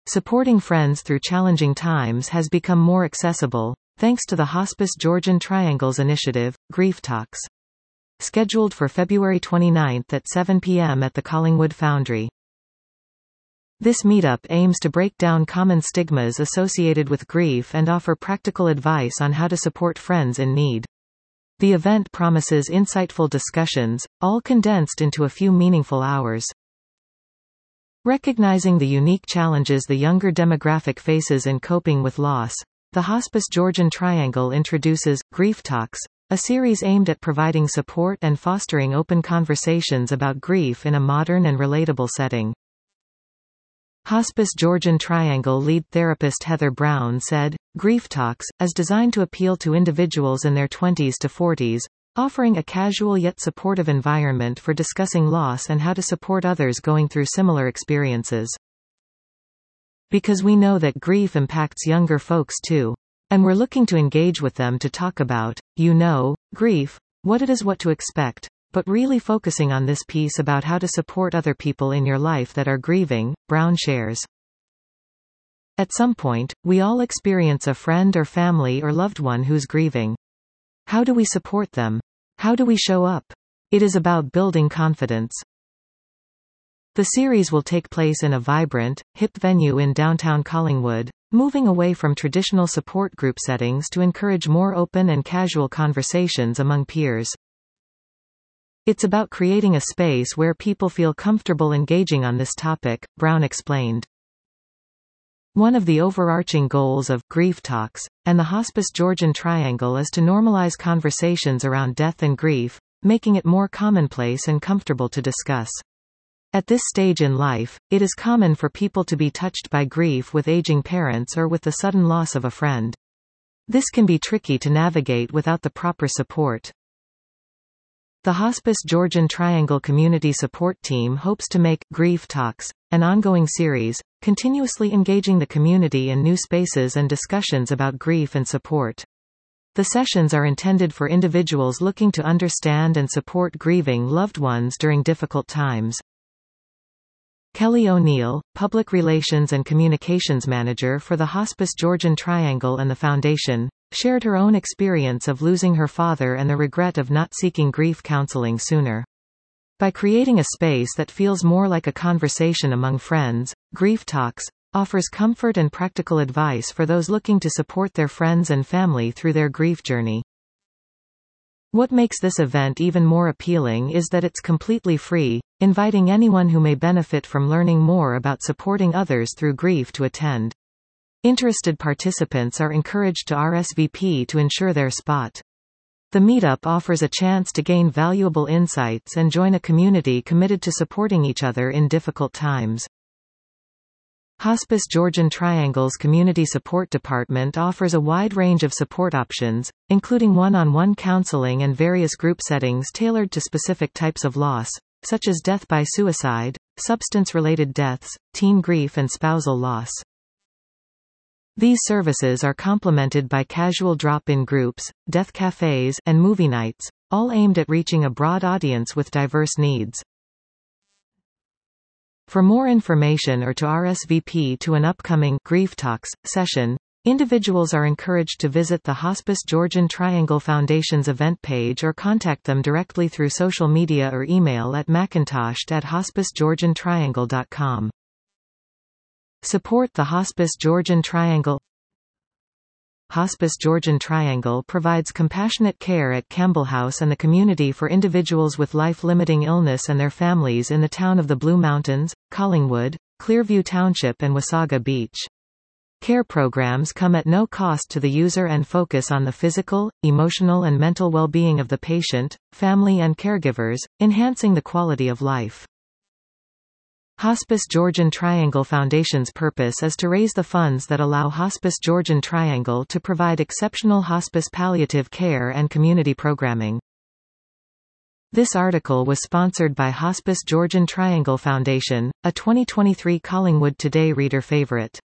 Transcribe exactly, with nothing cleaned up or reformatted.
Supporting friends through challenging times has become more accessible, thanks to the Hospice Georgian Triangles initiative, Grief Talks. Scheduled for February twenty-ninth at seven p m at the Collingwood Foundry. This meetup aims to break down common stigmas associated with grief and offer practical advice on how to support friends in need. The event promises insightful discussions, all condensed into a few meaningful hours. Recognizing the unique challenges the younger demographic faces in coping with loss, the Hospice Georgian Triangle introduces Grief Talks, a series aimed at providing support and fostering open conversations about grief in a modern and relatable setting. Hospice Georgian Triangle lead therapist Heather Brown said, "Grief Talks is designed to appeal to individuals in their twenties to forties, offering a casual yet supportive environment for discussing loss and how to support others going through similar experiences. Because we know that grief impacts younger folks too. And we're looking to engage with them to talk about, you know, grief, what it is, what to expect, but really focusing on this piece about how to support other people in your life that are grieving," Brown shares. At some point, we all experience a friend or family or loved one who's grieving. How do we support them? How do we show up? It is about building confidence. The series will take place in a vibrant, hip venue in downtown Collingwood, moving away from traditional support group settings to encourage more open and casual conversations among peers. It's about creating a space where people feel comfortable engaging on this topic, Brown explained. One of the overarching goals of Grief Talks and the Hospice Georgian Triangle is to normalize conversations around death and grief, making it more commonplace and comfortable to discuss. At this stage in life, it is common for people to be touched by grief with aging parents or with the sudden loss of a friend. This can be tricky to navigate without the proper support. The Hospice Georgian Triangle Community Support Team hopes to make Grief Talks an ongoing series, continuously engaging the community in new spaces and discussions about grief and support. The sessions are intended for individuals looking to understand and support grieving loved ones during difficult times. Kelly O'Neill, Public Relations and Communications Manager for the Hospice Georgian Triangle and the Foundation, shared her own experience of losing her father and the regret of not seeking grief counseling sooner. By creating a space that feels more like a conversation among friends, Grief Talks offers comfort and practical advice for those looking to support their friends and family through their grief journey. What makes this event even more appealing is that it's completely free, inviting anyone who may benefit from learning more about supporting others through grief to attend. Interested participants are encouraged to R S V P to ensure their spot. The meetup offers a chance to gain valuable insights and join a community committed to supporting each other in difficult times. Hospice Georgian Triangle's Community Support Department offers a wide range of support options, including one-on-one counseling and various group settings tailored to specific types of loss, such as death by suicide, substance-related deaths, teen grief and spousal loss. These services are complemented by casual drop-in groups, death cafes, and movie nights, all aimed at reaching a broad audience with diverse needs. For more information or to R S V P to an upcoming Grief Talks session, individuals are encouraged to visit the Hospice Georgian Triangle Foundation's event page or contact them directly through social media or email at macintoshed at hospice georgian triangle dot com. Support the Hospice Georgian Triangle. Hospice Georgian Triangle provides compassionate care at Campbell House and the community for individuals with life-limiting illness and their families in the town of the Blue Mountains, Collingwood, Clearview Township and Wasaga Beach. Care programs come at no cost to the user and focus on the physical, emotional and mental well-being of the patient, family and caregivers, enhancing the quality of life. Hospice Georgian Triangle Foundation's purpose is to raise the funds that allow Hospice Georgian Triangle to provide exceptional hospice palliative care and community programming. This article was sponsored by Hospice Georgian Triangle Foundation, a twenty twenty-three Collingwood Today reader favorite.